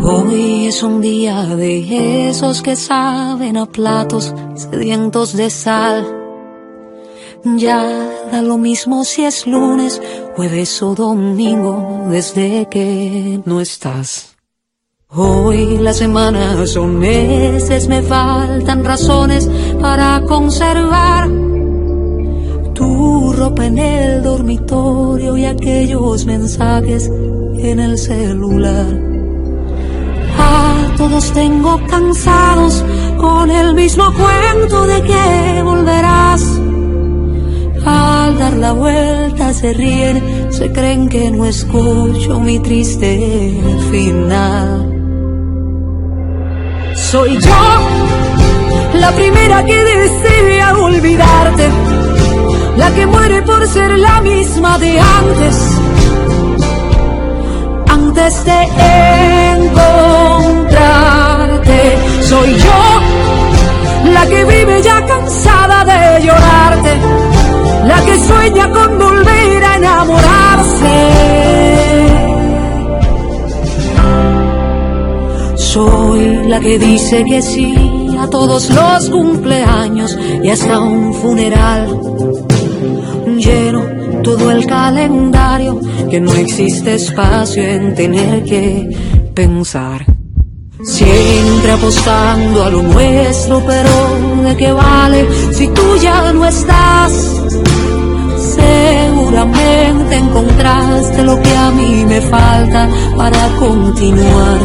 Hoy es un día de esos que saben a platos sedientos de sal. Ya da lo mismo si es lunes, jueves o domingo, desde que no estás. Hoy las semanas son meses, me faltan razones para conservar tu ropa en el dormitorio y aquellos mensajes en el celular. A todos tengo cansados con el mismo cuento de que volverás. Al dar la vuelta se ríen, se creen que no escucho mi triste final. Soy yo, la primera que desea olvidarte, la que muere por ser la misma de antes. Antes de encontrarte, soy yo, la que vive ya cansada de llorarte, la que sueña con volver a enamorarse. Soy la que dice que sí a todos los cumpleaños y hasta un funeral. Lleno todo el calendario, que no existe espacio en tener que pensar. Siempre apostando a lo nuestro, pero ¿de qué vale si tú ya no estás? Seguramente encontraste lo que a mí me falta para continuar.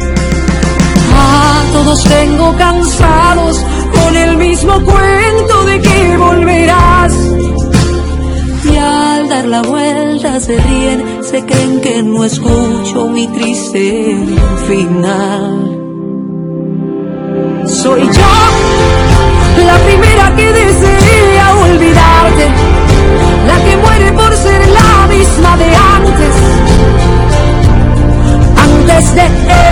A todos tengo cansados con el mismo cuento de que volverás. Y al dar la vuelta se ríen, se creen que no escucho mi triste final. Soy yo, la primera que desea olvidarte, la que muere por ser la misma de antes. Antes de